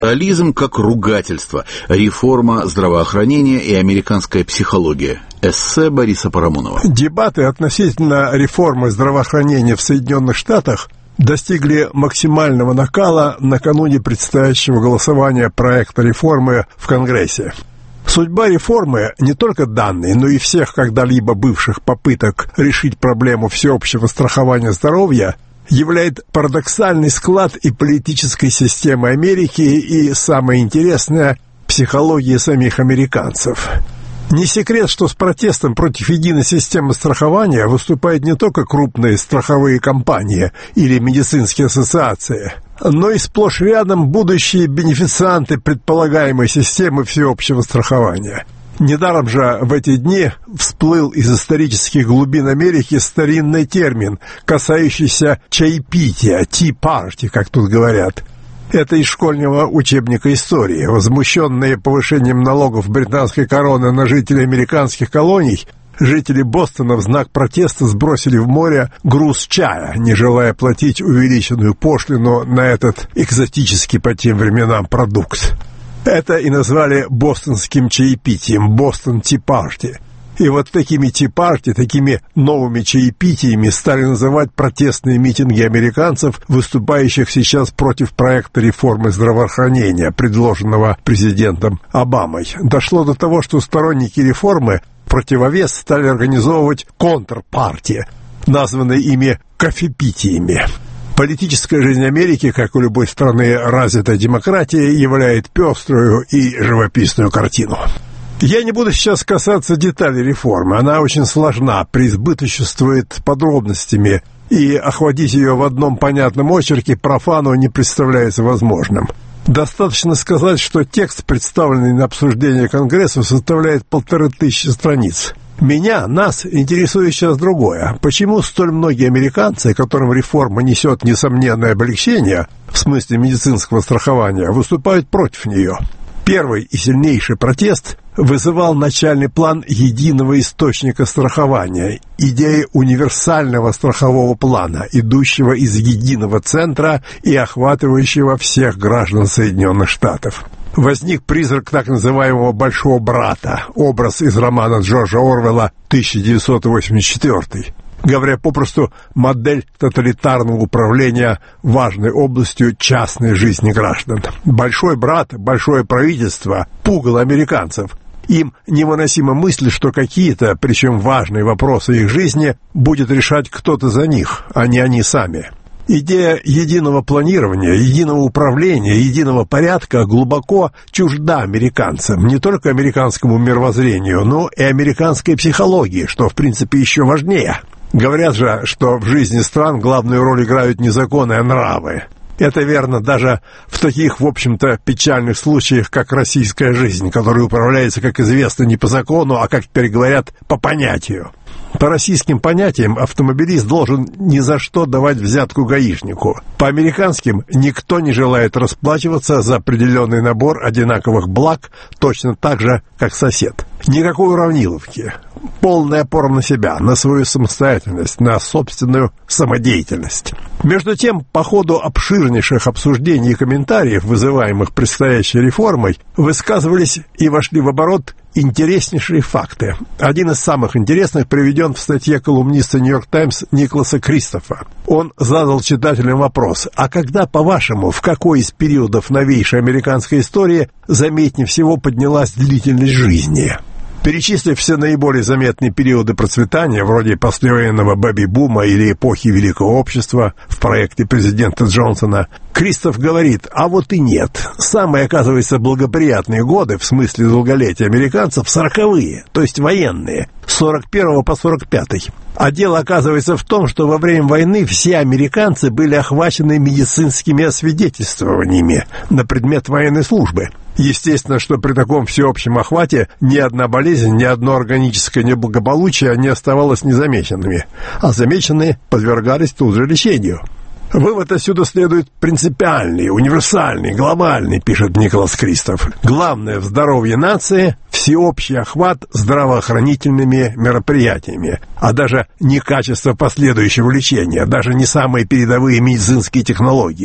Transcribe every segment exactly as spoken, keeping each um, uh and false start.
Социализм как ругательство. Реформа здравоохранения и американская психология. Эссе Бориса Парамонова. Дебаты относительно реформы здравоохранения в Соединенных Штатах достигли максимального накала накануне предстоящего голосования проекта реформы в Конгрессе. Судьба реформы не только данной, но и всех когда-либо бывших попыток решить проблему всеобщего страхования здоровья являет парадоксальный склад и политической системы Америки, и, самое интересное, психологии самих американцев. Не секрет, что с протестом против единой системы страхования выступают не только крупные страховые компании или медицинские ассоциации, но и сплошь рядом будущие бенефицианты предполагаемой системы всеобщего страхования. Недаром же в эти дни всплыл из исторических глубин Америки старинный термин, касающийся чаепития, Tea Party, как тут говорят. Это из школьного учебника истории. Возмущенные повышением налогов британской короны на жителей американских колоний, жители Бостона в знак протеста сбросили в море груз чая, не желая платить увеличенную пошлину на этот экзотический по тем временам продукт. Это и назвали бостонским чаепитием, Бостон Ти Парти. И вот такими Ти Парти, такими новыми чаепитиями стали называть протестные митинги американцев, выступающих сейчас против проекта реформы здравоохранения, предложенного президентом Обамой. Дошло до того, что сторонники реформы в противовес стали организовывать контрпартии, названные ими кофепитиями. Политическая жизнь Америки, как у любой страны развитой демократии, являет пеструю и живописную картину. Я не буду сейчас касаться деталей реформы, она очень сложна, преизбыточествует подробностями, и охватить ее в одном понятном очерке профану не представляется возможным. Достаточно сказать, что текст, представленный на обсуждение Конгрессу, составляет полторы тысячи страниц. Меня, нас, интересует сейчас другое. Почему столь многие американцы, которым реформа несет несомненное облегчение, в смысле медицинского страхования, выступают против нее? Первый и сильнейший протест вызывал начальный план единого источника страхования, идея универсального страхового плана, идущего из единого центра и охватывающего всех граждан Соединенных Штатов. Возник призрак так называемого «большого брата», образ из романа Джорджа Орвелла тысяча девятьсот восемьдесят четвёртый. Говоря попросту, модель тоталитарного управления важной областью частной жизни граждан. Большой брат, большое правительство пугало американцев. Им невыносима мысль, что какие-то, причем важные вопросы их жизни, будет решать кто-то за них, а не они сами. Идея единого планирования, единого управления, единого порядка глубоко чужда американцам, не только американскому мировоззрению, но и американской психологии, что, в принципе, еще важнее. Говорят же, что в жизни стран главную роль играют не законы, а нравы. Это верно даже в таких, в общем-то, печальных случаях, как российская жизнь, которая управляется, как известно, не по закону, а, как теперь говорят, по понятию. По российским понятиям автомобилист должен ни за что давать взятку гаишнику. По американским никто не желает расплачиваться за определенный набор одинаковых благ точно так же, как сосед. Никакой уравниловки. Полная опора на себя, на свою самостоятельность, на собственную самодеятельность. Между тем, по ходу обширнейших обсуждений и комментариев, вызываемых предстоящей реформой, высказывались и вошли в оборот интереснейшие факты. Один из самых интересных приведен в статье колумниста «Нью-Йорк Таймс» Николаса Кристофа. Он задал читателям вопрос: а когда, по-вашему, в какой из периодов новейшей американской истории заметнее всего поднялась длительность жизни? Перечислив все наиболее заметные периоды процветания, вроде послевоенного бэби-бума или эпохи Великого общества в проекте президента Джонсона, Кристоф говорит: а вот и нет. Самые, оказывается, благоприятные годы, в смысле долголетия американцев, сороковые, то есть военные, с сорок первого по сорок пятый. А дело оказывается в том, что во время войны все американцы были охвачены медицинскими освидетельствованиями на предмет военной службы. Естественно, что при таком всеобщем охвате ни одна болезнь, ни одно органическое неблагополучие не оставалось незамеченными, а замеченные подвергались тут же лечению. Вывод отсюда следует принципиальный, универсальный, глобальный, пишет Николас Кристоф. Главное в здоровье нации – всеобщий охват здравоохранительными мероприятиями, а даже не качество последующего лечения, даже не самые передовые медицинские технологии.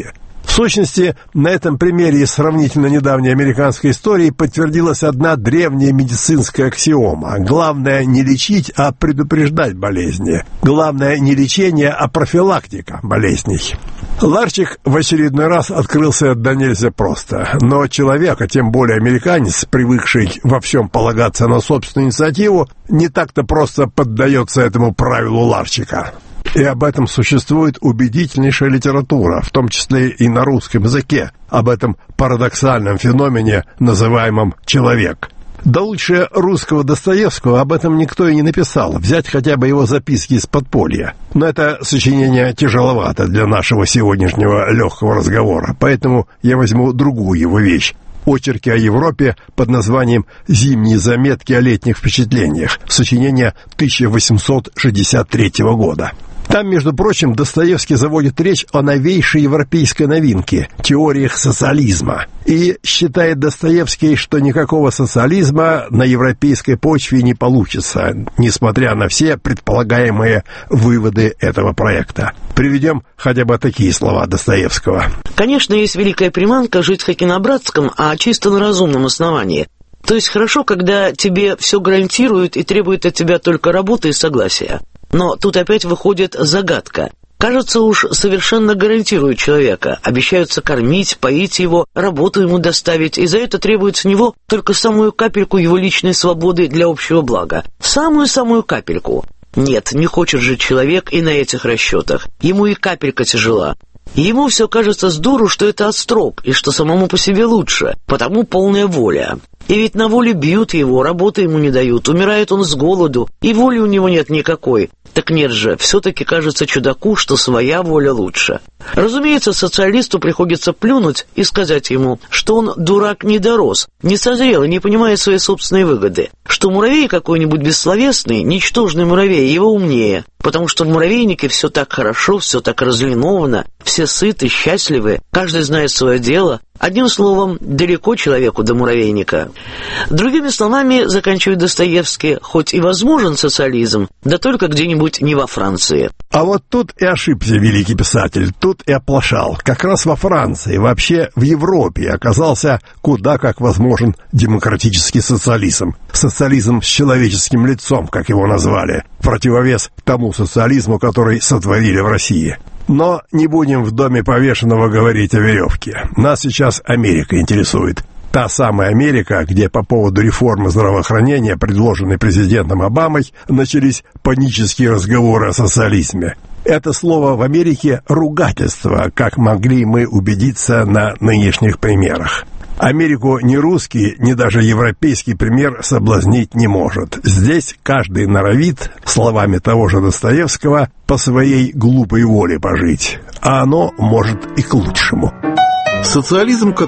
В сущности, на этом примере из сравнительно недавней американской истории подтвердилась одна древняя медицинская аксиома. Главное не лечить, а предупреждать болезни. Главное не лечение, а профилактика болезней. Ларчик в очередной раз открылся да нельзя просто. Но человек, а тем более американец, привыкший во всем полагаться на собственную инициативу, не так-то просто поддается этому правилу Ларчика. И об этом существует убедительнейшая литература, в том числе и на русском языке, об этом парадоксальном феномене, называемом «человек». Да лучше русского Достоевского об этом никто и не написал, взять хотя бы его записки из подполья. Но это сочинение тяжеловато для нашего сегодняшнего легкого разговора, поэтому я возьму другую его вещь. Очерки о Европе под названием «Зимние заметки о летних впечатлениях», сочинение тысяча восемьсот шестьдесят третьего года. Там, между прочим, Достоевский заводит речь о новейшей европейской новинке – теориях социализма. И считает Достоевский, что никакого социализма на европейской почве не получится, несмотря на все предполагаемые выводы этого проекта. Приведем хотя бы такие слова Достоевского. Конечно, есть великая приманка жить хоть и на братском, а чисто на разумном основании. То есть хорошо, когда тебе все гарантируют и требуют от тебя только работы и согласия. Но тут опять выходит загадка. Кажется, уж совершенно гарантируют человека, обещаются кормить, поить его, работу ему доставить, и за это требует с него только самую капельку его личной свободы для общего блага. Самую-самую капельку. Нет, не хочет же человек и на этих расчетах. Ему и капелька тяжела. Ему все кажется с дуру, что это отстрок, и что самому по себе лучше, потому полная воля. И ведь на воле бьют его, работы ему не дают, умирает он с голоду, и воли у него нет никакой. Так нет же, все-таки кажется чудаку, что своя воля лучше. Разумеется, социалисту приходится плюнуть и сказать ему, что он, дурак, не дорос, не созрел и не понимает своей собственной выгоды, что муравей какой-нибудь бессловесный, ничтожный муравей, его умнее, потому что в муравейнике все так хорошо, все так разлиновано, все сыты, счастливы, каждый знает свое дело. Одним словом, далеко человеку до муравейника. Другими словами, заканчивает Достоевский, хоть и возможен социализм, да только где-нибудь не во Франции. А вот тут и ошибся великий писатель, тут и оплошал. Как раз во Франции, вообще в Европе оказался куда как возможен демократический социализм. Социализм с человеческим лицом, как его назвали, в противовес тому социализму, который сотворили в России. Но не будем в доме повешенного говорить о веревке. Нас сейчас Америка интересует. Та самая Америка, где по поводу реформы здравоохранения, предложенной президентом Обамой, начались панические разговоры о социализме. Это слово в Америке ругательство, как могли мы убедиться на нынешних примерах. Америку ни русский, ни даже европейский пример соблазнить не может. Здесь каждый норовит, словами того же Достоевского, по своей глупой воле пожить. А оно может и к лучшему. Социализм как